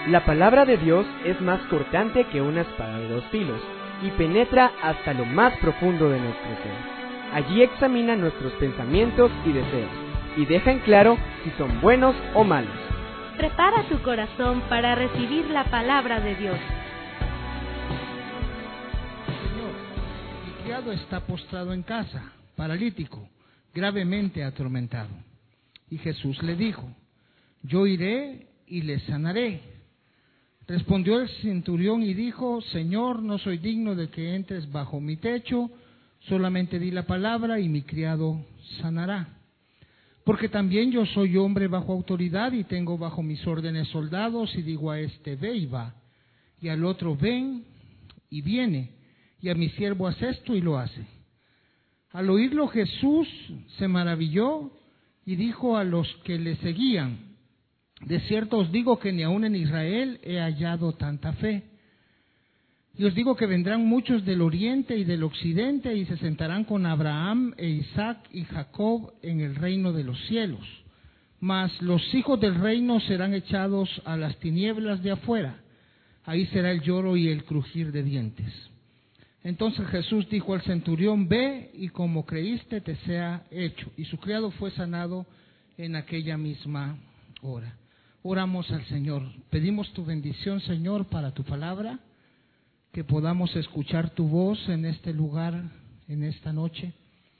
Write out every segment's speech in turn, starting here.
La palabra de Dios es más cortante que una espada de 2 filos y penetra hasta lo más profundo de nuestro ser. Allí examina nuestros pensamientos y deseos y deja en claro si son buenos o malos. Prepara tu corazón para recibir la palabra de Dios. Señor, mi criado está postrado en casa, paralítico, gravemente atormentado. Y Jesús le dijo: yo iré y le sanaré. Respondió el centurión y dijo: Señor, no soy digno de que entres bajo mi techo, solamente di la palabra y mi criado sanará. Porque también yo soy hombre bajo autoridad y tengo bajo mis órdenes soldados, y digo a este: ve y va, y al otro: ven y viene, y a mi siervo: haz esto, y lo hace. Al oírlo Jesús se maravilló y dijo a los que le seguían: de cierto os digo que ni aun en Israel he hallado tanta fe. Y os digo que vendrán muchos del oriente y del occidente y se sentarán con Abraham e Isaac y Jacob en el reino de los cielos. Mas los hijos del reino serán echados a las tinieblas de afuera. Ahí será el lloro y el crujir de dientes. Entonces Jesús dijo al centurión: ve, y como creíste te sea hecho. Y su criado fue sanado en aquella misma hora. Oramos al Señor. Pedimos tu bendición, Señor, para tu palabra, que podamos escuchar tu voz en este lugar, en esta noche,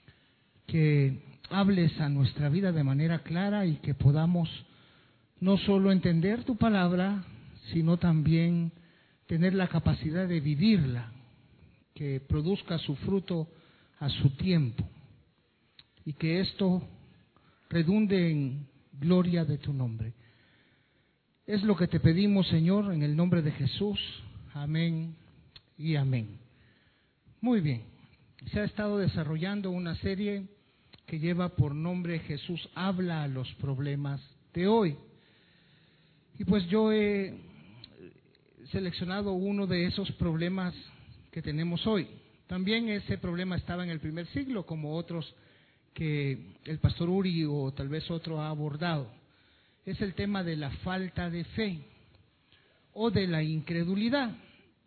que hables a nuestra vida de manera clara y que podamos no solo entender tu palabra, sino también tener la capacidad de vivirla, que produzca su fruto a su tiempo y que esto redunde en gloria de tu nombre. Es lo que te pedimos, Señor, en el nombre de Jesús. Amén y amén. Muy bien. Se ha estado desarrollando una serie que lleva por nombre Jesús habla a los problemas de hoy. Y pues yo he seleccionado uno de esos problemas que tenemos hoy. También ese problema estaba en el primer siglo, como otros que el pastor Uri o tal vez otro ha abordado. Es el tema de la falta de fe o de la incredulidad.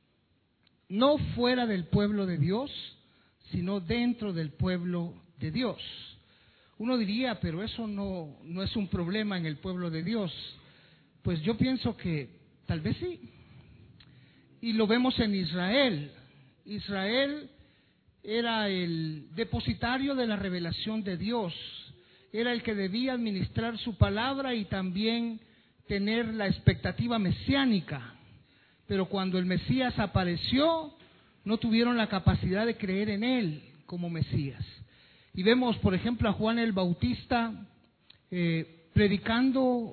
No fuera del pueblo de Dios, sino dentro del pueblo de Dios. Uno diría: pero eso no es un problema en el pueblo de Dios. Pues yo pienso que tal vez sí. Y lo vemos en Israel. Israel era el depositario de la revelación de Dios. Era el que debía administrar su palabra y también tener la expectativa mesiánica. Pero cuando el Mesías apareció, no tuvieron la capacidad de creer en él como Mesías. Y vemos, por ejemplo, a Juan el Bautista predicando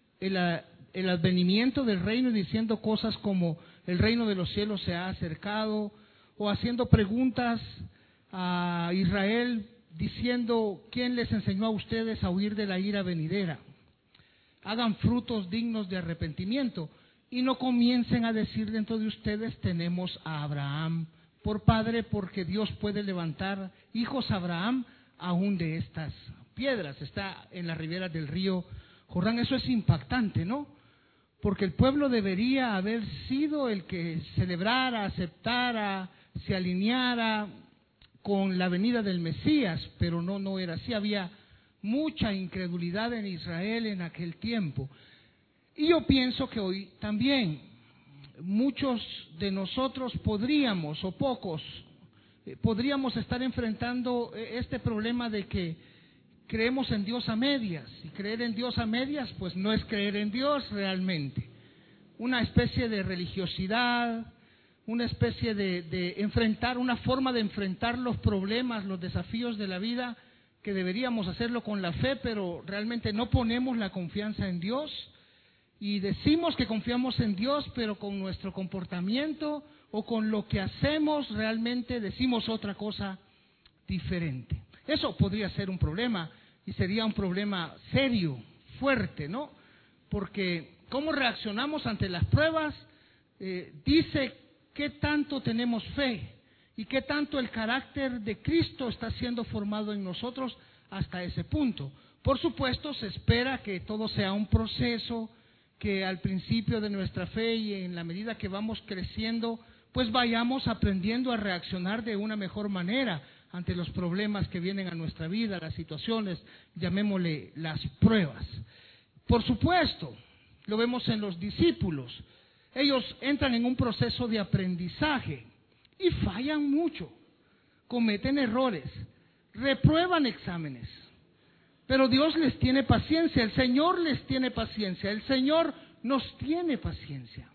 el advenimiento del reino y diciendo cosas como: el reino de los cielos se ha acercado, o haciendo preguntas a Israel diciendo: ¿quién les enseñó a ustedes a huir de la ira venidera? Hagan frutos dignos de arrepentimiento y no comiencen a decir dentro de ustedes: tenemos a Abraham por padre, porque Dios puede levantar hijos a Abraham aún de estas piedras. Está en la ribera del río Jordán. Eso es impactante, ¿no? Porque el pueblo debería haber sido el que celebrara, aceptara, se alineara con la venida del Mesías, pero no era así. Había mucha incredulidad en Israel en aquel tiempo. Y yo pienso que hoy también muchos de nosotros podríamos, o pocos, podríamos estar enfrentando este problema de que creemos en Dios a medias. Y creer en Dios a medias, pues no es creer en Dios realmente. Una especie de religiosidad, una especie de enfrentar, una forma de enfrentar los problemas, los desafíos de la vida, que deberíamos hacerlo con la fe, pero realmente no ponemos la confianza en Dios. Y decimos que confiamos en Dios, pero con nuestro comportamiento o con lo que hacemos realmente decimos otra cosa diferente. Eso podría ser un problema, y sería un problema serio, fuerte, ¿no? Porque cómo reaccionamos ante las pruebas dice qué tanto tenemos fe y qué tanto el carácter de Cristo está siendo formado en nosotros hasta ese punto. Por supuesto, se espera que todo sea un proceso, que al principio de nuestra fe y en la medida que vamos creciendo, pues vayamos aprendiendo a reaccionar de una mejor manera ante los problemas que vienen a nuestra vida, las situaciones, llamémosle las pruebas. Por supuesto, lo vemos en los discípulos. Ellos entran en un proceso de aprendizaje y fallan mucho, cometen errores, reprueban exámenes. Pero Dios les tiene paciencia, el Señor les tiene paciencia, el Señor nos tiene paciencia.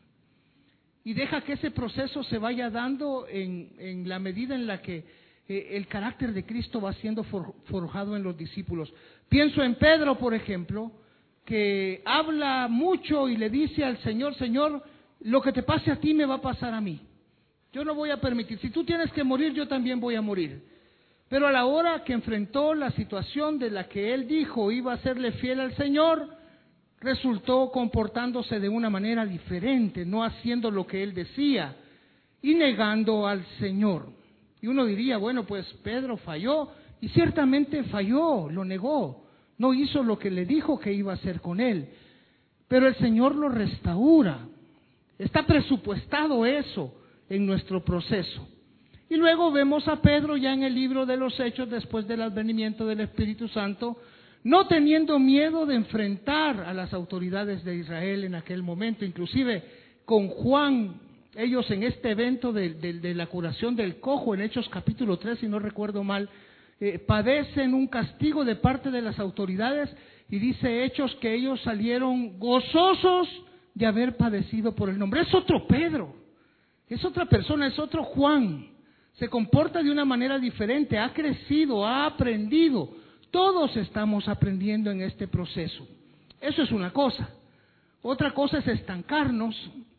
Y deja que ese proceso se vaya dando en la medida en la que el carácter de Cristo va siendo forjado en los discípulos. Pienso en Pedro, por ejemplo, que habla mucho y le dice al Señor: Señor, lo que te pase a ti me va a pasar a mí. Yo no voy a permitir, si tú tienes que morir, yo también voy a morir. Pero a la hora que enfrentó la situación de la que él dijo iba a serle fiel al Señor, resultó comportándose de una manera diferente, no haciendo lo que él decía y negando al Señor. Y uno diría, bueno, pues Pedro falló, y ciertamente falló, lo negó, no hizo lo que le dijo que iba a hacer con él. Pero el Señor lo restaura, está presupuestado eso en nuestro proceso. Y luego vemos a Pedro ya en el libro de los Hechos, después del advenimiento del Espíritu Santo, no teniendo miedo de enfrentar a las autoridades de Israel en aquel momento, inclusive con Juan, ellos en este evento de la curación del cojo, en Hechos capítulo 3, si no recuerdo mal, padecen un castigo de parte de las autoridades, y dice Hechos que ellos salieron gozosos de haber padecido por el nombre. Es otro Pedro, es otra persona, es otro Juan, se comporta de una manera diferente, ha crecido, ha aprendido. Todos estamos aprendiendo en este proceso. Eso es una cosa. Otra cosa es estancarnos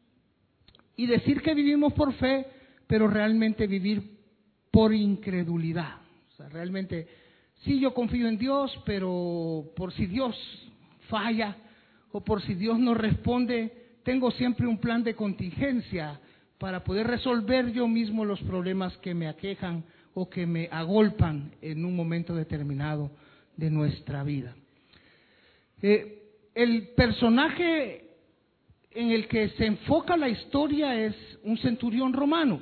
y decir que vivimos por fe, pero realmente vivir por incredulidad. O sea, realmente, sí, yo confío en Dios, pero por si Dios falla o por si Dios no responde, tengo siempre un plan de contingencia para poder resolver yo mismo los problemas que me aquejan o que me agolpan en un momento determinado de nuestra vida. El personaje en el que se enfoca la historia es un centurión romano,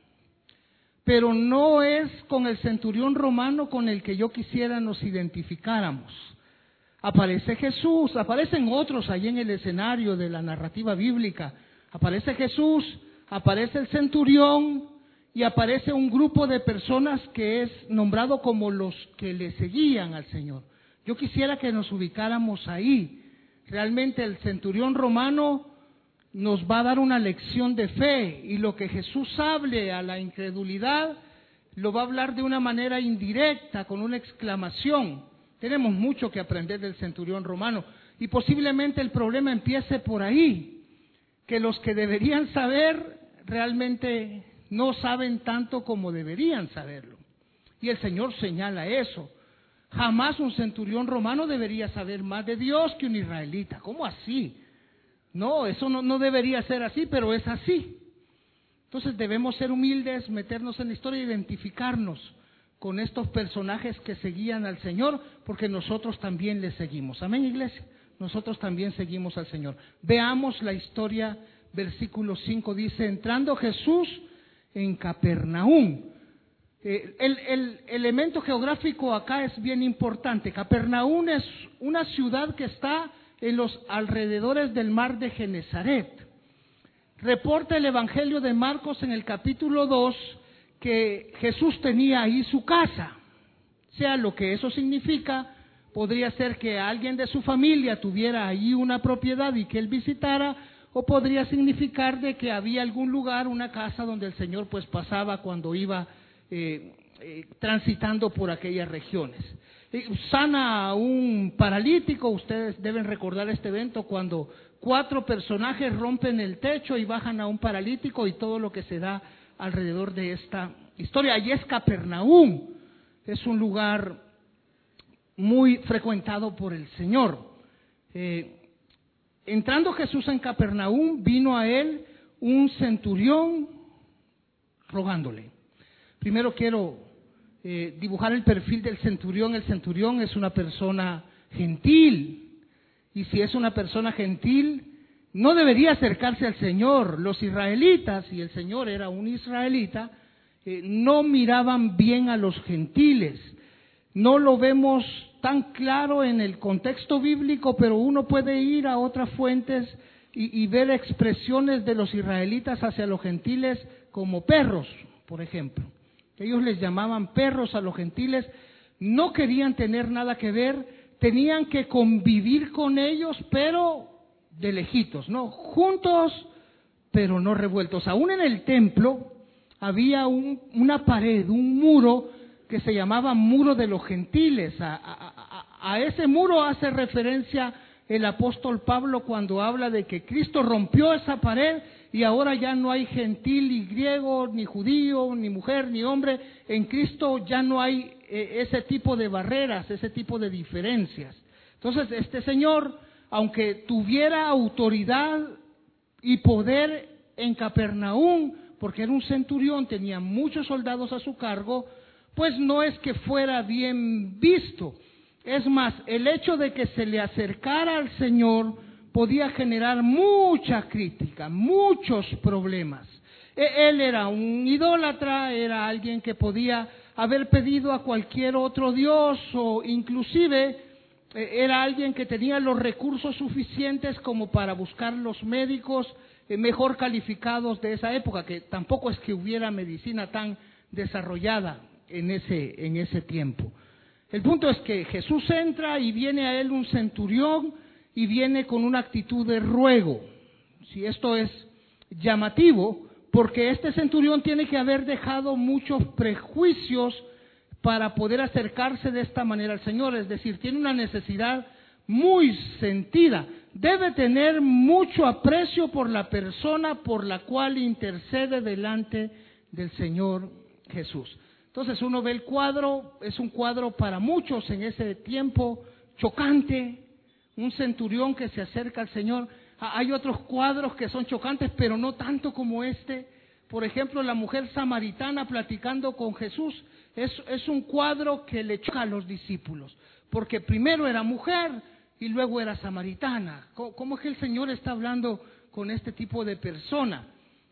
pero no es con el centurión romano con el que yo quisiera nos identificáramos. Aparece Jesús, aparecen otros allí en el escenario de la narrativa bíblica, aparece Jesús, aparece el centurión y aparece un grupo de personas que es nombrado como los que le seguían al Señor. Yo quisiera que nos ubicáramos ahí. Realmente el centurión romano nos va a dar una lección de fe, y lo que Jesús hable a la incredulidad lo va a hablar de una manera indirecta, con una exclamación. Tenemos mucho que aprender del centurión romano, y posiblemente el problema empiece por ahí, que los que deberían saber realmente no saben tanto como deberían saberlo. Y el Señor señala eso. Jamás un centurión romano debería saber más de Dios que un israelita. ¿Cómo así? No, eso no debería ser así, pero es así. Entonces debemos ser humildes, meternos en la historia, identificarnos con estos personajes que seguían al Señor, porque nosotros también le seguimos. Amén, iglesia. Nosotros también seguimos al Señor. Veamos la historia. Versículo 5 dice: entrando Jesús en Capernaum. El elemento geográfico acá es bien importante. Capernaum es una ciudad que está en los alrededores del mar de Genesaret. Reporta el Evangelio de Marcos en el capítulo 2 que Jesús tenía ahí su casa. Sea lo que eso significa, podría ser que alguien de su familia tuviera ahí una propiedad y que él visitara, o podría significar de que había algún lugar, una casa donde el Señor pues pasaba cuando iba transitando por aquellas regiones. Sana a un paralítico. Ustedes deben recordar este evento cuando 4 personajes rompen el techo y bajan a un paralítico, y todo lo que se da alrededor de esta historia. Allí es Capernaum, es un lugar muy frecuentado por el Señor. Entrando Jesús en Capernaum, vino a él un centurión rogándole. Primero quiero dibujar el perfil del centurión. El centurión es una persona gentil, y si es una persona gentil, no debería acercarse al Señor. Los israelitas, y el Señor era un israelita, no miraban bien a los gentiles. No lo vemos tan claro en el contexto bíblico, pero uno puede ir a otras fuentes y ver expresiones de los israelitas hacia los gentiles como perros, por ejemplo. Ellos les llamaban perros a los gentiles, no querían tener nada que ver, tenían que convivir con ellos, pero de lejitos, ¿no? Juntos, pero no revueltos. Aún en el templo había una pared, un muro que se llamaba Muro de los Gentiles. A ese muro hace referencia el apóstol Pablo cuando habla de que Cristo rompió esa pared y ahora ya no hay gentil ni griego, ni judío, ni mujer, ni hombre. En Cristo ya no hay ese tipo de barreras, ese tipo de diferencias. Entonces, este Señor, aunque tuviera autoridad y poder en Capernaum, porque era un centurión, tenía muchos soldados a su cargo, pues no es que fuera bien visto. Es más, el hecho de que se le acercara al Señor podía generar mucha crítica, muchos problemas. Él era un idólatra, era alguien que podía haber pedido a cualquier otro dios, o inclusive era alguien que tenía los recursos suficientes como para buscar los médicos mejor calificados de esa época, que tampoco es que hubiera medicina tan desarrollada en ese tiempo. El punto es que Jesús entra y viene a él un centurión y viene con una actitud de ruego. Si esto es llamativo, porque este centurión tiene que haber dejado muchos prejuicios para poder acercarse de esta manera al Señor, es decir, tiene una necesidad muy sentida, debe tener mucho aprecio por la persona por la cual intercede delante del Señor Jesús. Entonces uno ve el cuadro, es un cuadro para muchos en ese tiempo chocante, un centurión que se acerca al Señor. Hay otros cuadros que son chocantes, pero no tanto como este. Por ejemplo, la mujer samaritana platicando con Jesús, es un cuadro que le choca a los discípulos, porque primero era mujer y luego era samaritana. ¿Cómo es que el Señor está hablando con este tipo de persona?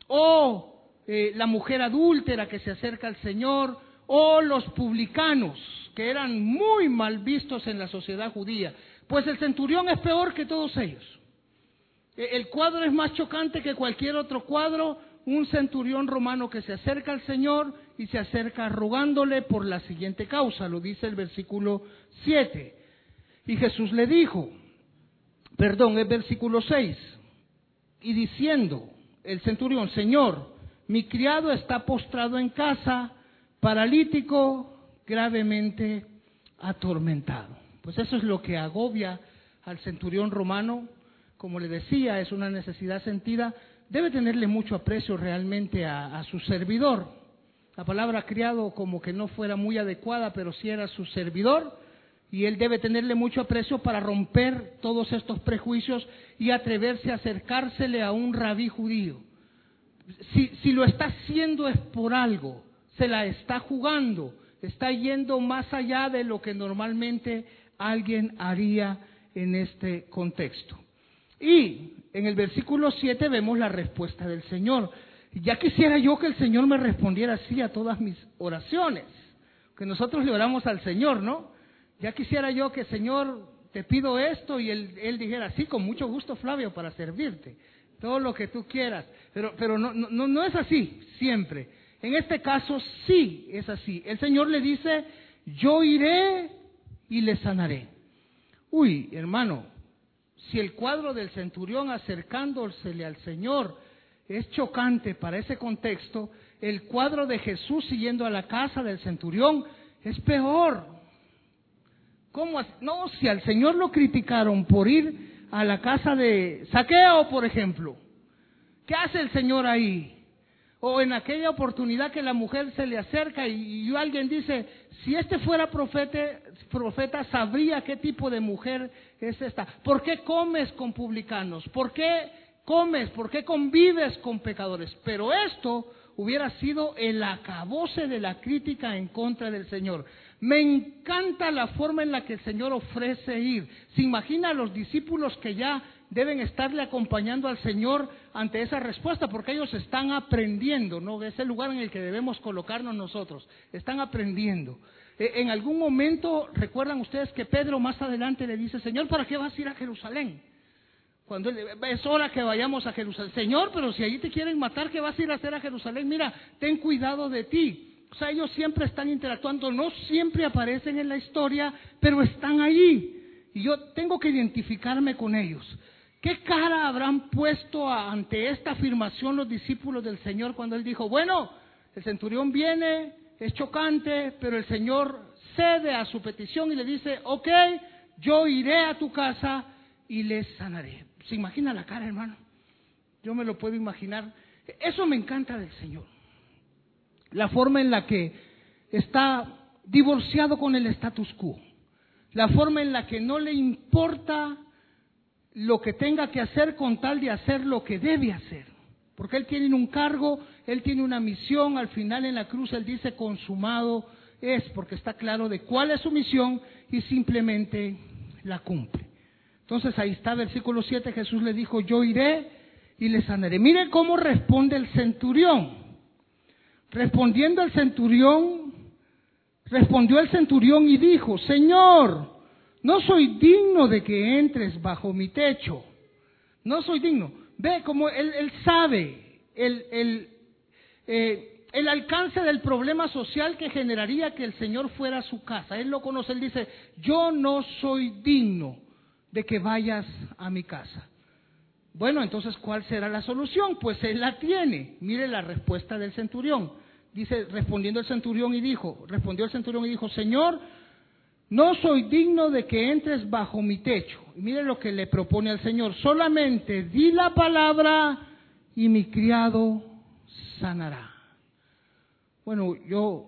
O la mujer adúltera que se acerca al Señor, o los publicanos, que eran muy mal vistos en la sociedad judía. Pues el centurión es peor que todos ellos. El cuadro es más chocante que cualquier otro cuadro. Un centurión romano que se acerca al Señor y se acerca rogándole por la siguiente causa, lo dice el versículo 7. Y Jesús le dijo, es versículo 6, y diciendo el centurión, Señor, mi criado está postrado en casa, paralítico, gravemente atormentado. Pues eso es lo que agobia al centurión romano. Como le decía, es una necesidad sentida. Debe tenerle mucho aprecio realmente a su servidor. La palabra criado como que no fuera muy adecuada, pero sí era su servidor. Y él debe tenerle mucho aprecio para romper todos estos prejuicios y atreverse a acercársele a un rabí judío. Si lo está haciendo es por algo, se la está jugando, está yendo más allá de lo que normalmente alguien haría en este contexto. Y en el versículo 7 vemos la respuesta del Señor. Ya quisiera yo que el Señor me respondiera así a todas mis oraciones, que nosotros le oramos al Señor, ¿no? Ya quisiera yo que, Señor, te pido esto, y él dijera, sí, con mucho gusto, Flavio, para servirte, todo lo que tú quieras. Pero no es así siempre. En este caso sí es así. El Señor le dice, yo iré y le sanaré. Uy, hermano, si el cuadro del centurión acercándosele al Señor es chocante para ese contexto, el cuadro de Jesús siguiendo a la casa del centurión es peor. ¿Cómo? No, si al Señor lo criticaron por ir a la casa de Zaqueo, por ejemplo, ¿qué hace el Señor ahí? O en aquella oportunidad que la mujer se le acerca y alguien dice, si este fuera profeta, sabría qué tipo de mujer es esta. ¿Por qué comes con publicanos? ¿Por qué convives con pecadores? Pero esto hubiera sido el acabose de la crítica en contra del Señor. Me encanta la forma en la que el Señor ofrece ir. Se imagina a los discípulos que ya deben estarle acompañando al Señor ante esa respuesta, porque ellos están aprendiendo, ¿no? Es el lugar en el que debemos colocarnos nosotros, están aprendiendo. En algún momento, recuerdan ustedes que Pedro más adelante le dice, Señor, ¿para qué vas a ir a Jerusalén? Cuando es hora que vayamos a Jerusalén. Señor, pero si allí te quieren matar, ¿qué vas a ir a hacer a Jerusalén? Mira, ten cuidado de ti. O sea, ellos siempre están interactuando, no siempre aparecen en la historia, pero están allí. Y yo tengo que identificarme con ellos. ¿Qué cara habrán puesto ante esta afirmación los discípulos del Señor cuando Él dijo, bueno, el centurión viene, es chocante, pero el Señor cede a su petición y le dice, ok, yo iré a tu casa y les sanaré? ¿Se imagina la cara, hermano? Yo me lo puedo imaginar. Eso me encanta del Señor. La forma en la que está divorciado con el status quo. La forma en la que no le importa lo que tenga que hacer con tal de hacer lo que debe hacer. Porque Él tiene un cargo, Él tiene una misión. Al final en la cruz Él dice consumado es, porque está claro de cuál es su misión y simplemente la cumple. Entonces ahí está, versículo 7, Jesús le dijo, yo iré y le sanaré. Mire cómo responde el centurión. Respondió el centurión y dijo, Señor, no soy digno de que entres bajo mi techo. No soy digno. Ve como él sabe el alcance del problema social que generaría que el Señor fuera a su casa. Él lo conoce, él dice, yo no soy digno de que vayas a mi casa. Bueno, entonces, ¿cuál será la solución? Pues Él la tiene. Mire la respuesta del centurión. Dice, respondió el centurión y dijo, Señor, no soy digno de que entres bajo mi techo. Y mire lo que le propone al Señor, solamente di la palabra y mi criado sanará. Bueno, yo,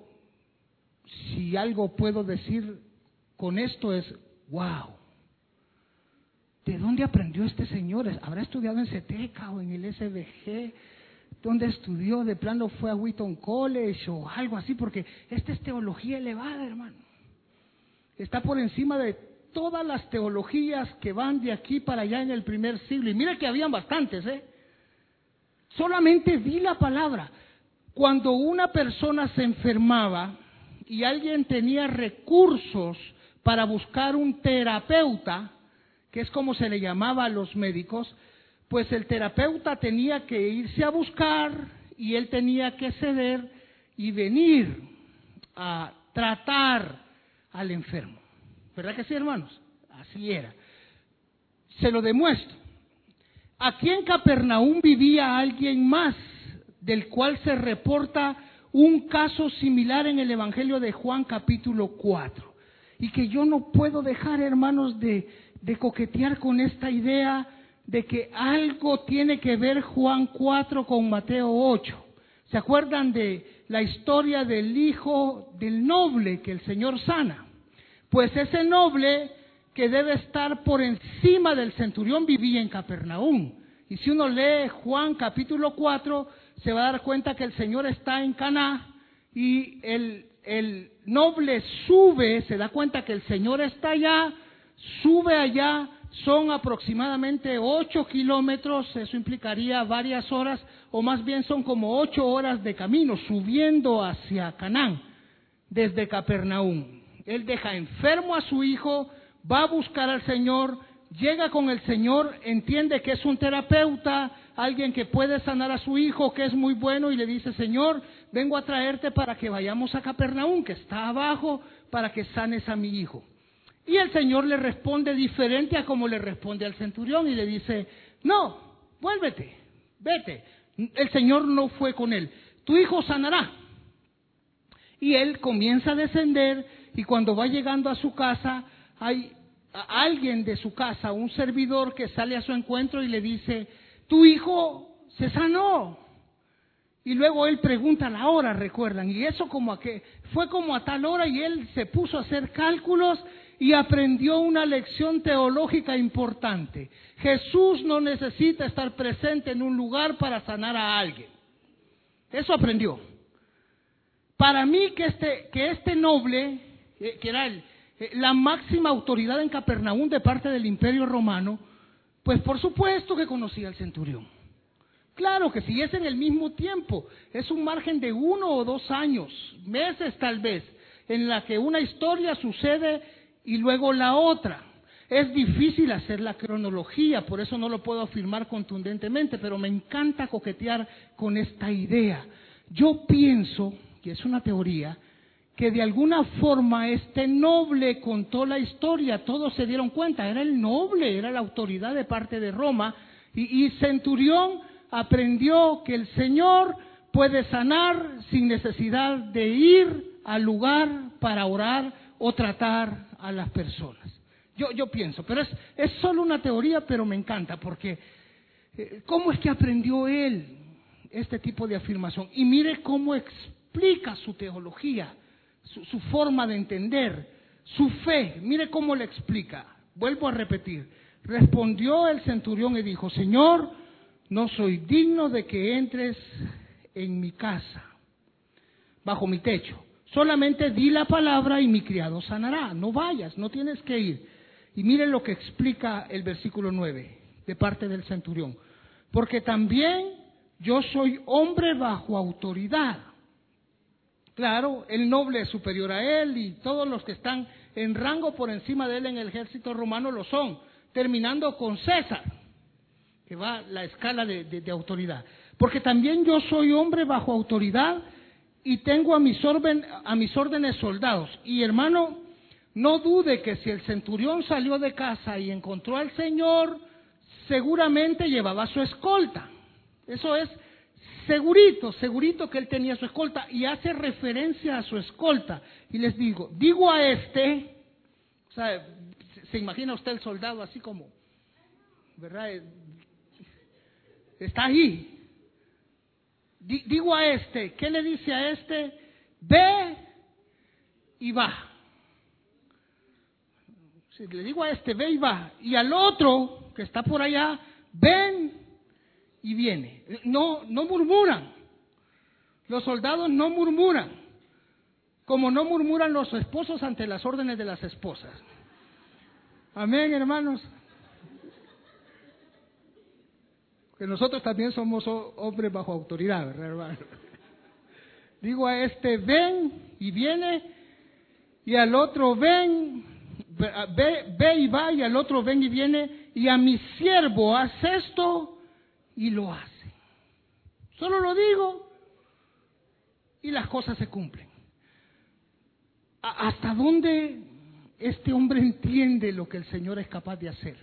si algo puedo decir con esto es, wow, ¿de dónde aprendió este señor? ¿Habrá estudiado en CETECA o en el SBG? ¿Dónde estudió? ¿De plano fue a Wheaton College o algo así? Porque esta es teología elevada, hermano. Está por encima de todas las teologías que van de aquí para allá en el primer siglo. Y mira que habían bastantes, Solamente di la palabra. Cuando una persona se enfermaba y alguien tenía recursos para buscar un terapeuta, que es como se le llamaba a los médicos, pues el terapeuta tenía que irse a buscar y él tenía que ceder y venir a tratar al enfermo. ¿Verdad que sí, hermanos? Así era. Se lo demuestro. Aquí en Capernaum vivía alguien más, del cual se reporta un caso similar en el Evangelio de Juan capítulo 4. Y que yo no puedo dejar, hermanos, de coquetear con esta idea de que algo tiene que ver Juan 4 con Mateo 8. ¿Se acuerdan de la historia del hijo del noble que el Señor sana? Pues ese noble que debe estar por encima del centurión vivía en Capernaum. Y si uno lee Juan capítulo 4, se va a dar cuenta que el Señor está en Caná y el noble sube, se da cuenta que el Señor está allá, sube allá. Son aproximadamente 8 kilómetros, eso implicaría varias horas, o más bien son como 8 horas de camino, subiendo hacia Canaán, desde Capernaum. Él deja enfermo a su hijo, va a buscar al Señor, llega con el Señor, entiende que es un terapeuta, alguien que puede sanar a su hijo, que es muy bueno, y le dice, Señor, vengo a traerte para que vayamos a Capernaum, que está abajo, para que sanes a mi hijo. Y el Señor le responde diferente a como le responde al centurión y le dice, no, vuélvete, vete. El Señor no fue con él, tu hijo sanará. Y él comienza a descender y cuando va llegando a su casa, hay alguien de su casa, un servidor que sale a su encuentro y le dice, tu hijo se sanó. Y luego él pregunta la hora, recuerdan, y eso fue como a tal hora y él se puso a hacer cálculos y aprendió una lección teológica importante. Jesús no necesita estar presente en un lugar para sanar a alguien. Eso aprendió. Para mí que este noble, que era la máxima autoridad en Capernaum de parte del Imperio Romano, Pues por supuesto que conocía al centurión. Claro que si es en el mismo tiempo, es un margen de 1 o 2 años, meses tal vez, en la que una historia sucede y luego la otra. Es difícil hacer la cronología, por eso no lo puedo afirmar contundentemente, pero me encanta coquetear con esta idea. Yo pienso, y es una teoría, que de alguna forma este noble contó la historia, todos se dieron cuenta, era el noble, era la autoridad de parte de Roma, y Centurión aprendió que el Señor puede sanar sin necesidad de ir al lugar para orar o tratar a las personas. Yo pienso, pero es solo una teoría, pero me encanta, porque ¿cómo es que aprendió él este tipo de afirmación? Y mire cómo explica su teología, su forma de entender, su fe. Mire cómo le explica. Vuelvo a repetir. Respondió el centurión y dijo: Señor, no soy digno de que entres en mi casa, bajo mi techo. Solamente di la palabra y mi criado sanará. No vayas, no tienes que ir. Y miren lo que explica el versículo 9 de parte del centurión. Porque también yo soy hombre bajo autoridad. Claro, el noble es superior a él y todos los que están en rango por encima de él en el ejército romano lo son, terminando con César, que va la escala de autoridad. Porque también yo soy hombre bajo autoridad y tengo a mis órdenes soldados. Y hermano, no dude que si el centurión salió de casa y encontró al Señor, seguramente llevaba su escolta. Eso es segurito que él tenía su escolta, y hace referencia a su escolta. Y les digo a este, o sea, ¿se imagina usted el soldado así como, verdad? Está ahí. Digo a este, ¿qué le dice a este? Ve y va. Si le digo a este, ve y va, y al otro que está por allá, ven y viene. No murmuran. Los soldados no murmuran, como no murmuran los esposos ante las órdenes de las esposas. Amén, hermanos. Que nosotros también somos hombres bajo autoridad, ¿verdad, hermano? Digo a este, ven y viene, y al otro, ve y va, y al otro, ven y viene, y a mi siervo, haz esto, y lo hace. Solo lo digo, y las cosas se cumplen. ¿Hasta dónde este hombre entiende lo que el Señor es capaz de hacer?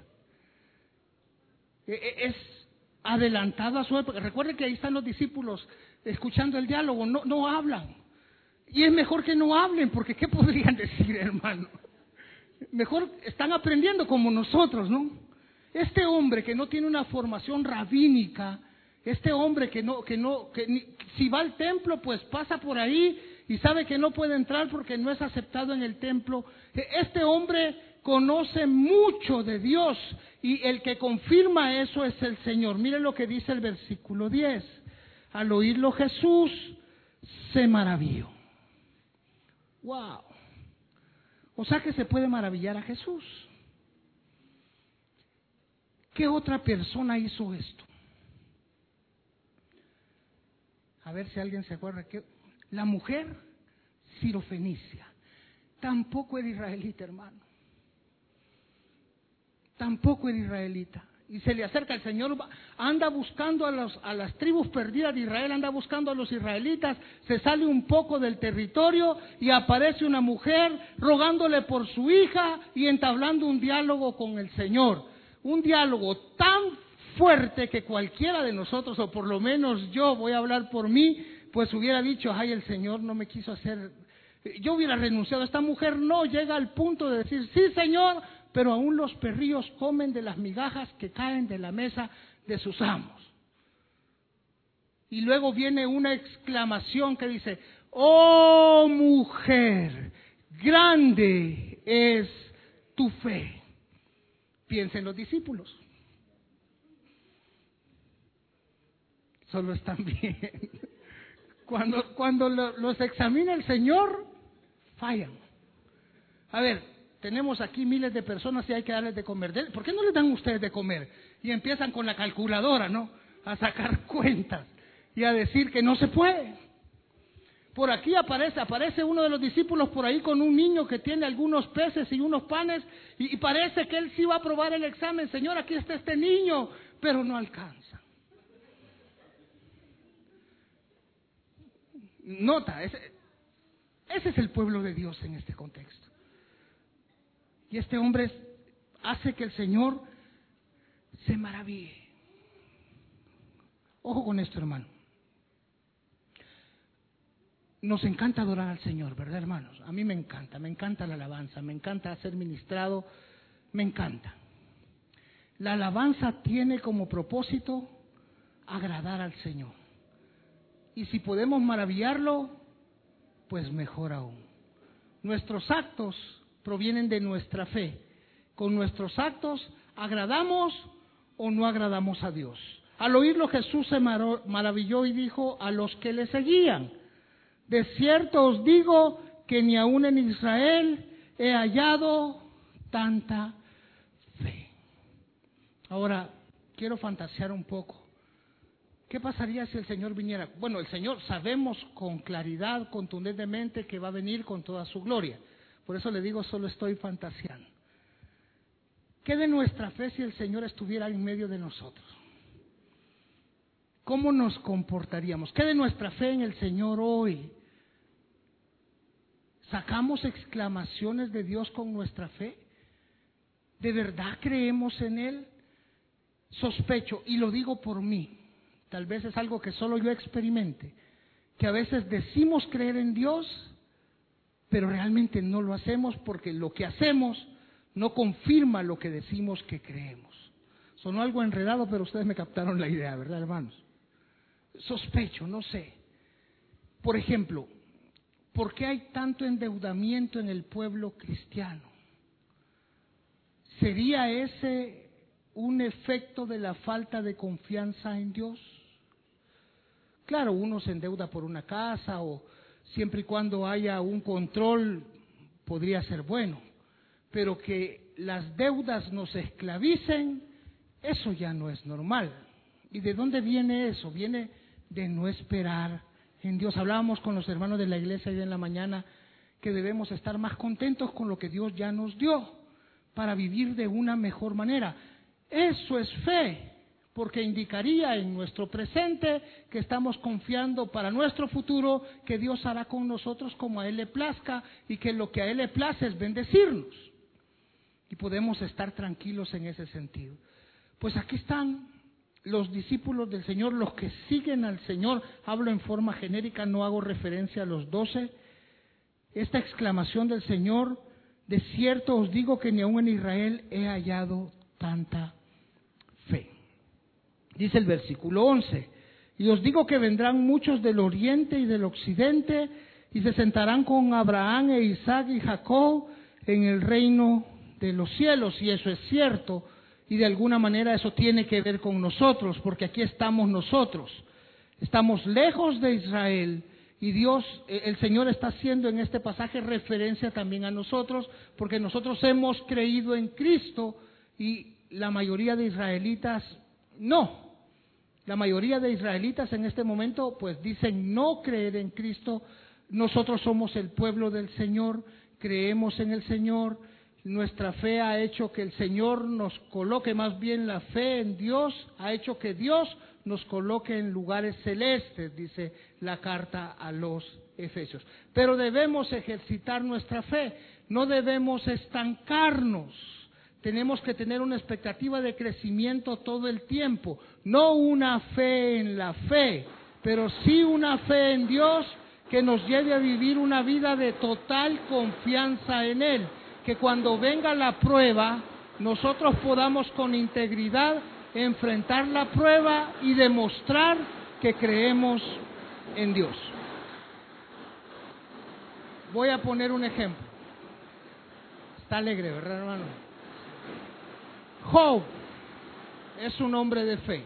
Es adelantado a su época. Recuerden que ahí están los discípulos escuchando el diálogo, no hablan. Y es mejor que no hablen, porque ¿qué podrían decir, hermano? Mejor están aprendiendo como nosotros, ¿no? Este hombre que no tiene una formación rabínica, este hombre que si va al templo, pues pasa por ahí y sabe que no puede entrar porque no es aceptado en el templo. Este hombre conoce mucho de Dios, y el que confirma eso es el Señor. Miren lo que dice el versículo 10. Al oírlo Jesús se maravilló. ¡Wow! O sea que se puede maravillar a Jesús. ¿Qué otra persona hizo esto? A ver si alguien se acuerda. Que la mujer sirofenicia tampoco era israelita, hermano. Tampoco era israelita. Y se le acerca el Señor, anda buscando a las tribus perdidas de Israel, anda buscando a los israelitas, se sale un poco del territorio y aparece una mujer rogándole por su hija y entablando un diálogo con el Señor. Un diálogo tan fuerte que cualquiera de nosotros, o por lo menos yo, voy a hablar por mí, pues hubiera dicho: ay, el Señor no me quiso hacer, yo hubiera renunciado. Esta mujer no llega al punto de decir: sí, Señor, pero aún los perrillos comen de las migajas que caen de la mesa de sus amos. Y luego viene una exclamación que dice: oh mujer, grande es tu fe. Piensen los discípulos. Solo están bien. Cuando los examina el Señor, fallan. A ver, tenemos aquí miles de personas y hay que darles de comer. ¿Por qué no les dan ustedes de comer? Y empiezan con la calculadora, ¿no? A sacar cuentas y a decir que no se puede. Por aquí aparece uno de los discípulos por ahí con un niño que tiene algunos peces y unos panes y parece que él sí va a aprobar el examen. Señor, aquí está este niño, pero no alcanza. Nota, ese es el pueblo de Dios en este contexto. Y este hombre hace que el Señor se maraville. Ojo con esto, hermano. Nos encanta adorar al Señor, ¿verdad, hermanos? A mí me encanta la alabanza, me encanta ser ministrado, me encanta. La alabanza tiene como propósito agradar al Señor. Y si podemos maravillarlo, pues mejor aún. Nuestros actos provienen de nuestra fe. Con nuestros actos, ¿agradamos o no agradamos a Dios? Al oírlo, Jesús se maravilló y dijo a los que le seguían: de cierto os digo que ni aun en Israel he hallado tanta fe. Ahora, quiero fantasear un poco. ¿Qué pasaría si el Señor viniera? Bueno, el Señor sabemos con claridad, contundentemente, que va a venir con toda su gloria. Por eso le digo, solo estoy fantaseando. ¿Qué de nuestra fe si el Señor estuviera en medio de nosotros? ¿Cómo nos comportaríamos? ¿Qué de nuestra fe en el Señor hoy? ¿Sacamos exclamaciones de Dios con nuestra fe? ¿De verdad creemos en Él? Sospecho, y lo digo por mí, tal vez es algo que solo yo experimente, que a veces decimos creer en Dios, pero realmente no lo hacemos porque lo que hacemos no confirma lo que decimos que creemos. Sonó algo enredado, pero ustedes me captaron la idea, ¿verdad, hermanos? Sospecho, no sé. Por ejemplo, ¿por qué hay tanto endeudamiento en el pueblo cristiano? ¿Sería ese un efecto de la falta de confianza en Dios? Claro, uno se endeuda por una casa o siempre y cuando haya un control podría ser bueno, pero que las deudas nos esclavicen, eso ya no es normal. ¿Y de dónde viene eso? Viene de no esperar en Dios. Hablábamos con los hermanos de la iglesia hoy en la mañana que debemos estar más contentos con lo que Dios ya nos dio para vivir de una mejor manera. Eso es fe, porque indicaría en nuestro presente que estamos confiando para nuestro futuro que Dios hará con nosotros como a Él le plazca y que lo que a Él le place es bendecirnos. Y podemos estar tranquilos en ese sentido. Pues aquí están los discípulos del Señor, los que siguen al Señor. Hablo en forma genérica, no hago referencia a los 12. Esta exclamación del Señor: de cierto os digo que ni aun en Israel he hallado tanta fe. Dice el versículo 11: y os digo que vendrán muchos del oriente y del occidente y se sentarán con Abraham e Isaac y Jacob en el reino de los cielos. Y eso es cierto, y de alguna manera eso tiene que ver con nosotros, porque aquí estamos nosotros. Estamos lejos de Israel y Dios, el Señor está haciendo en este pasaje referencia también a nosotros, porque nosotros hemos creído en Cristo y la mayoría de israelitas no. La mayoría de israelitas en este momento pues dicen no creer en Cristo. Nosotros somos el pueblo del Señor, creemos en el Señor. Nuestra fe ha hecho que el Señor nos coloque, más bien la fe en Dios ha hecho que Dios nos coloque en lugares celestes, dice la carta a los Efesios. Pero debemos ejercitar nuestra fe, no debemos estancarnos. Tenemos que tener una expectativa de crecimiento todo el tiempo, no una fe en la fe, pero sí una fe en Dios que nos lleve a vivir una vida de total confianza en Él. Que cuando venga la prueba, nosotros podamos con integridad enfrentar la prueba y demostrar que creemos en Dios. Voy a poner un ejemplo. Está alegre, ¿verdad, hermano? Job es un hombre de fe.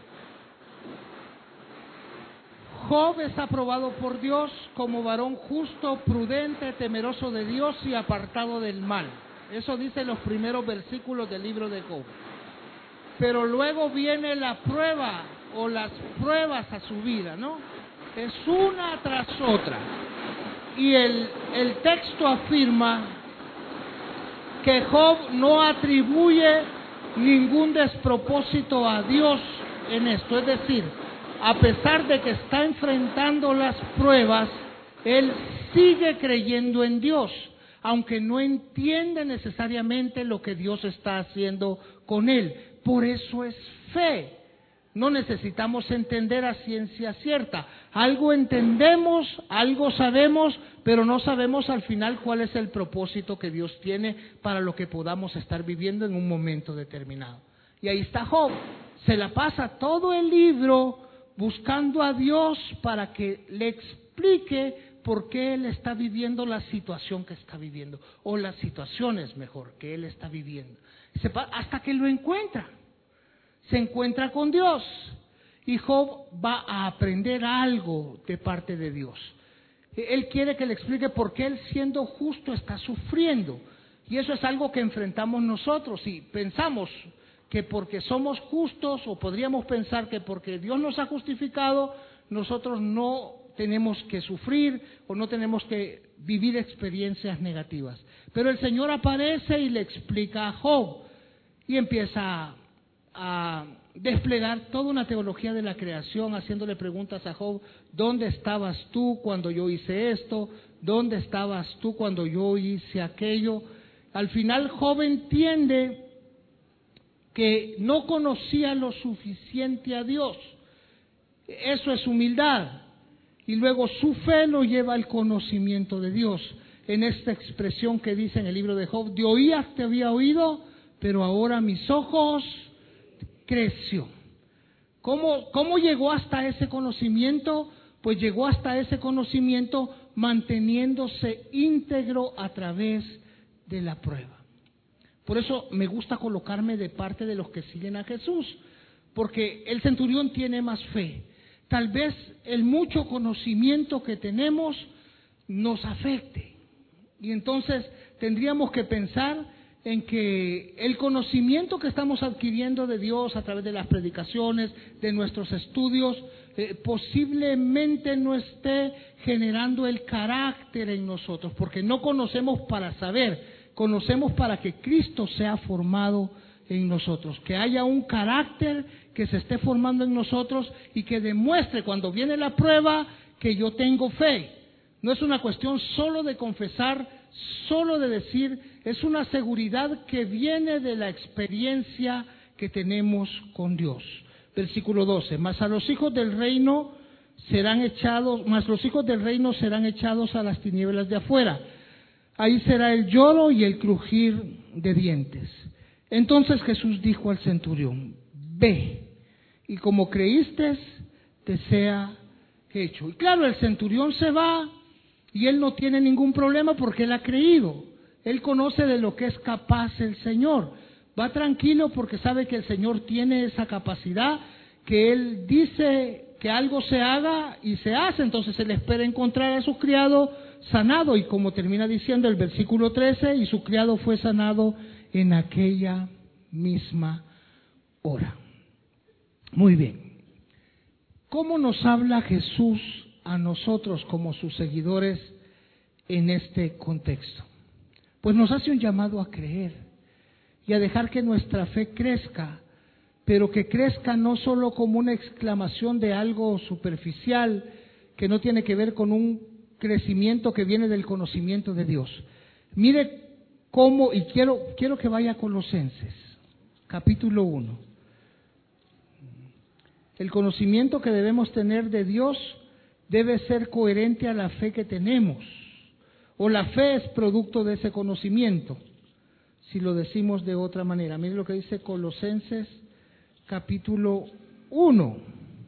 Job es aprobado por Dios como varón justo, prudente, temeroso de Dios y apartado del mal. Eso dice los primeros versículos del libro de Job. Pero luego viene la prueba o las pruebas a su vida, ¿no? Es una tras otra. Y el texto afirma que Job no atribuye ningún despropósito a Dios en esto. Es decir, a pesar de que está enfrentando las pruebas, él sigue creyendo en Dios, aunque no entiende necesariamente lo que Dios está haciendo con él. Por eso es fe. No necesitamos entender a ciencia cierta. Algo entendemos, algo sabemos, pero no sabemos al final cuál es el propósito que Dios tiene para lo que podamos estar viviendo en un momento determinado. Y ahí está Job. Se la pasa todo el libro buscando a Dios para que le explique por qué él está viviendo la situación que está viviendo, o las situaciones mejor que él está viviendo, hasta que lo encuentra. Se encuentra con Dios y Job va a aprender algo de parte de Dios. Él quiere que le explique por qué él, siendo justo, está sufriendo. Y eso es algo que enfrentamos nosotros y pensamos que porque somos justos, o podríamos pensar que porque Dios nos ha justificado, nosotros no tenemos que sufrir o no tenemos que vivir experiencias negativas. Pero el Señor aparece y le explica a Job y empieza a desplegar toda una teología de la creación, haciéndole preguntas a Job: ¿dónde estabas tú cuando yo hice esto? ¿Dónde estabas tú cuando yo hice aquello? Al final Job entiende que no conocía lo suficiente a Dios. Eso es humildad. Y luego su fe lo lleva al conocimiento de Dios. En esta expresión que dice en el libro de Job: de oídas te había oído, pero ahora mis ojos creció. ¿Cómo llegó hasta ese conocimiento? Pues llegó hasta ese conocimiento manteniéndose íntegro a través de la prueba. Por eso me gusta colocarme de parte de los que siguen a Jesús, porque el centurión tiene más fe. Tal vez el mucho conocimiento que tenemos nos afecte, y entonces tendríamos que pensar en que el conocimiento que estamos adquiriendo de Dios a través de las predicaciones, de nuestros estudios, posiblemente no esté generando el carácter en nosotros, porque no conocemos para saber, conocemos para que Cristo sea formado en nosotros, que haya un carácter que se esté formando en nosotros y que demuestre cuando viene la prueba que yo tengo fe. No es una cuestión solo de confesar, solo de decir, es una seguridad que viene de la experiencia que tenemos con Dios. Versículo 12, mas los hijos del reino serán echados a las tinieblas de afuera. Ahí será el lloro y el crujir de dientes. Entonces Jesús dijo al centurión: ve, y como creíste, te sea hecho. Y claro, el centurión se va y él no tiene ningún problema porque él ha creído. Él conoce de lo que es capaz el Señor. Va tranquilo porque sabe que el Señor tiene esa capacidad, que Él dice que algo se haga y se hace. Entonces él espera encontrar a su criado sanado, y como termina diciendo el versículo 13, y su criado fue sanado en aquella misma hora. Muy bien. ¿Cómo nos habla Jesús a nosotros como sus seguidores en este contexto? Pues nos hace un llamado a creer y a dejar que nuestra fe crezca, pero que crezca no solo como una exclamación de algo superficial que no tiene que ver con un crecimiento que viene del conocimiento de Dios. Mire cómo, y quiero que vaya a Colosenses, capítulo 1. El conocimiento que debemos tener de Dios debe ser coherente a la fe que tenemos, o la fe es producto de ese conocimiento, si lo decimos de otra manera. Mire lo que dice Colosenses capítulo 1,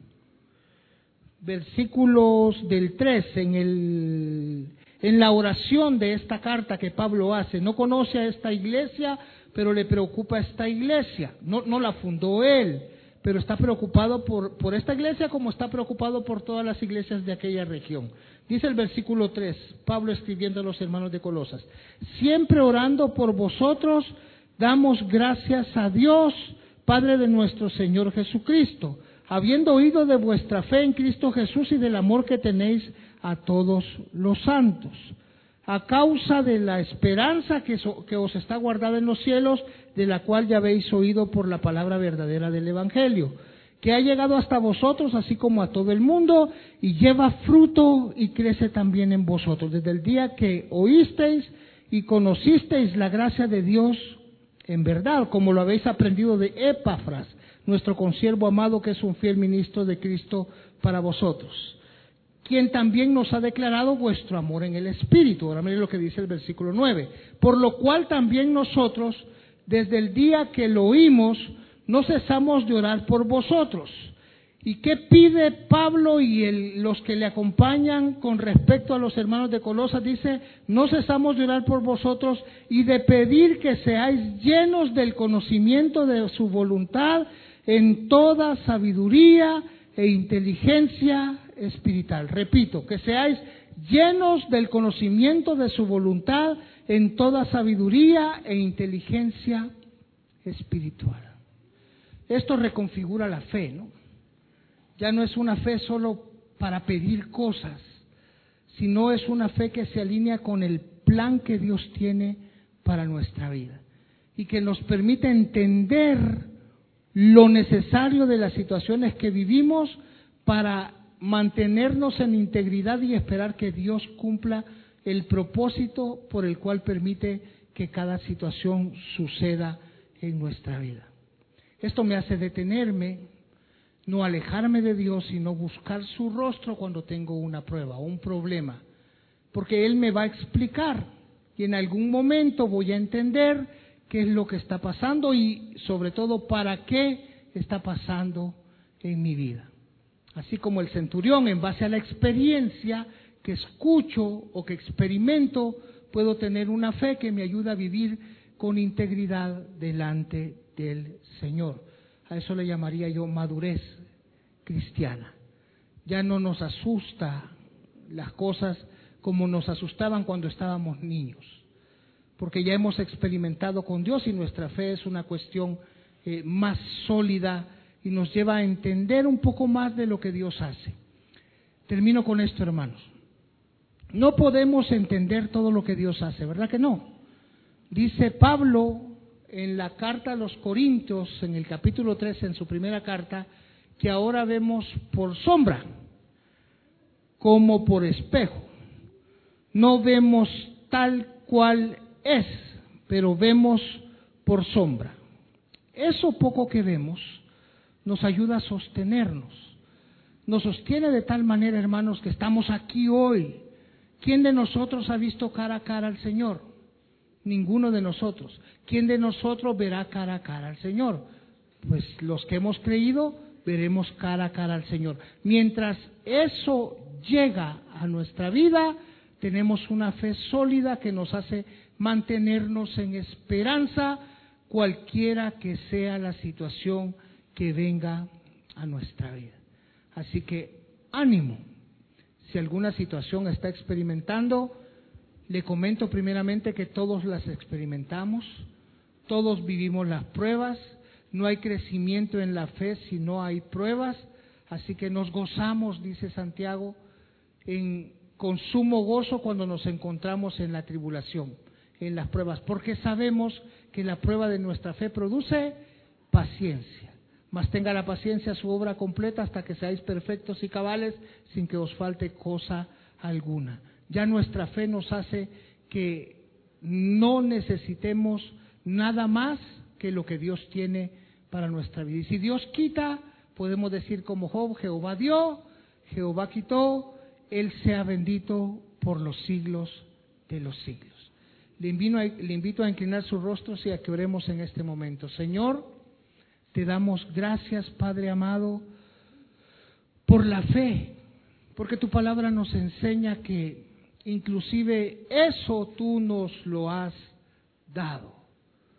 versículos del 3, en la oración de esta carta que Pablo hace. No conoce a esta iglesia, pero le preocupa esta iglesia. No la fundó él, pero está preocupado por esta iglesia como está preocupado por todas las iglesias de aquella región. Dice el versículo 3, Pablo escribiendo a los hermanos de Colosas: siempre orando por vosotros, damos gracias a Dios, Padre de nuestro Señor Jesucristo, habiendo oído de vuestra fe en Cristo Jesús y del amor que tenéis a todos los santos, a causa de la esperanza que os está guardada en los cielos, de la cual ya habéis oído por la palabra verdadera del Evangelio, que ha llegado hasta vosotros, así como a todo el mundo, y lleva fruto y crece también en vosotros, desde el día que oísteis y conocisteis la gracia de Dios en verdad, como lo habéis aprendido de Epafras, nuestro consiervo amado, que es un fiel ministro de Cristo para vosotros, quien también nos ha declarado vuestro amor en el Espíritu. Ahora miren lo que dice el versículo 9. Por lo cual también nosotros, desde el día que lo oímos, no cesamos de orar por vosotros. ¿Y qué pide Pablo y los que le acompañan con respecto a los hermanos de Colosas? Dice: no cesamos de orar por vosotros y de pedir que seáis llenos del conocimiento de su voluntad en toda sabiduría e inteligencia espiritual. Repito, que seáis llenos del conocimiento de su voluntad en toda sabiduría e inteligencia espiritual. Esto reconfigura la fe, ¿no? Ya no es una fe solo para pedir cosas, sino es una fe que se alinea con el plan que Dios tiene para nuestra vida y que nos permite entender lo necesario de las situaciones que vivimos para mantenernos en integridad y esperar que Dios cumpla el propósito por el cual permite que cada situación suceda en nuestra vida. Esto me hace detenerme, no alejarme de Dios, sino buscar su rostro cuando tengo una prueba o un problema, porque Él me va a explicar y en algún momento voy a entender qué es lo que está pasando y sobre todo para qué está pasando en mi vida. Así como el centurión, en base a la experiencia que escucho o que experimento, puedo tener una fe que me ayuda a vivir con integridad delante del Señor. A eso le llamaría yo madurez cristiana. Ya no nos asusta las cosas como nos asustaban cuando estábamos niños, porque ya hemos experimentado con Dios y nuestra fe es una cuestión más sólida y nos lleva a entender un poco más de lo que Dios hace. Termino con esto, hermanos. No podemos entender todo lo que Dios hace, ¿verdad que no? Dice Pablo en la carta a los Corintios, en el capítulo 13, en su primera carta, que ahora vemos por sombra, como por espejo. No vemos tal cual es, pero vemos por sombra. Eso poco que vemos nos ayuda a sostenernos. Nos sostiene de tal manera, hermanos, que estamos aquí hoy. ¿Quién de nosotros ha visto cara a cara al Señor? Ninguno de nosotros. ¿Quién de nosotros verá cara a cara al Señor? Pues los que hemos creído veremos cara a cara al Señor. Mientras eso llega a nuestra vida, tenemos una fe sólida que nos hace mantenernos en esperanza, cualquiera que sea la situación que venga a nuestra vida. Así que ánimo. Si alguna situación está experimentando, le comento primeramente que todos las experimentamos, todos vivimos las pruebas, no hay crecimiento en la fe si no hay pruebas, así que nos gozamos, dice Santiago, con sumo gozo cuando nos encontramos en la tribulación, en las pruebas, porque sabemos que la prueba de nuestra fe produce paciencia. Mas tenga la paciencia su obra completa hasta que seáis perfectos y cabales, sin que os falte cosa alguna. Ya nuestra fe nos hace que no necesitemos nada más que lo que Dios tiene para nuestra vida. Y si Dios quita, podemos decir como Job: Jehová dio, Jehová quitó, Él sea bendito por los siglos de los siglos. Le invito a inclinar sus rostros y a que oremos en este momento. Señor, te damos gracias, Padre amado, por la fe, porque tu palabra nos enseña que inclusive eso tú nos lo has dado.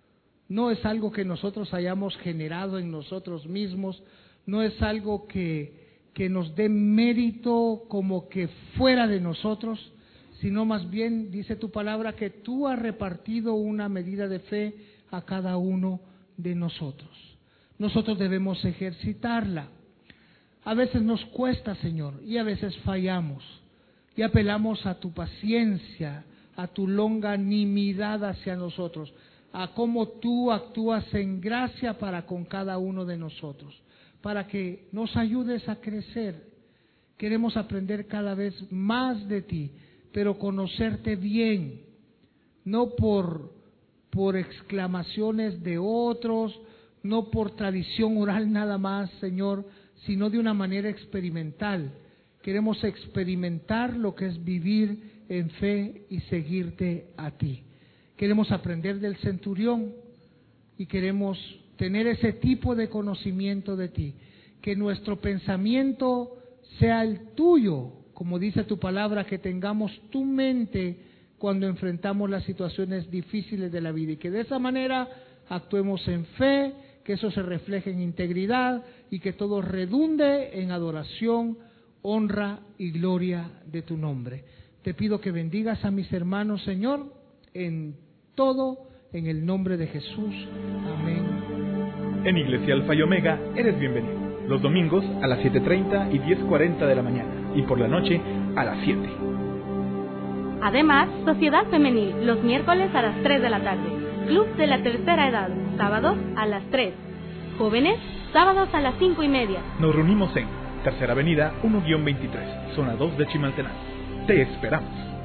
no es algo que nosotros hayamos generado en nosotros mismos, no es algo que nos dé mérito como que fuera de nosotros, sino más bien, dice tu palabra, que tú has repartido una medida de fe a cada uno de nosotros. Nosotros debemos ejercitarla. A veces nos cuesta, Señor, y a veces fallamos, y apelamos a tu paciencia, a tu longanimidad hacia nosotros, a cómo tú actúas en gracia para con cada uno de nosotros, para que nos ayudes a crecer. Queremos aprender cada vez más de ti, pero conocerte bien, no por exclamaciones de otros, no por tradición oral nada más, Señor, sino de una manera experimental. Queremos experimentar lo que es vivir en fe y seguirte a ti. Queremos aprender del centurión y queremos tener ese tipo de conocimiento de ti. Que nuestro pensamiento sea el tuyo, como dice tu palabra, que tengamos tu mente cuando enfrentamos las situaciones difíciles de la vida y que de esa manera actuemos en fe, que eso se refleje en integridad y que todo redunde en adoración, honra y gloria de tu nombre. Te pido que bendigas a mis hermanos, Señor, en todo, en el nombre de Jesús. Amén. En Iglesia Alfa y Omega eres bienvenido. Los domingos a las 7:30 y 10:40 de la mañana y por la noche a las 7. Además, Sociedad Femenil, los miércoles a las 3 de la tarde. Club de la Tercera Edad, sábados a las 3. Jóvenes, sábados a las 5:30. Nos reunimos en Tercera Avenida 1-23, zona 2 de Chimaltenango. Te esperamos.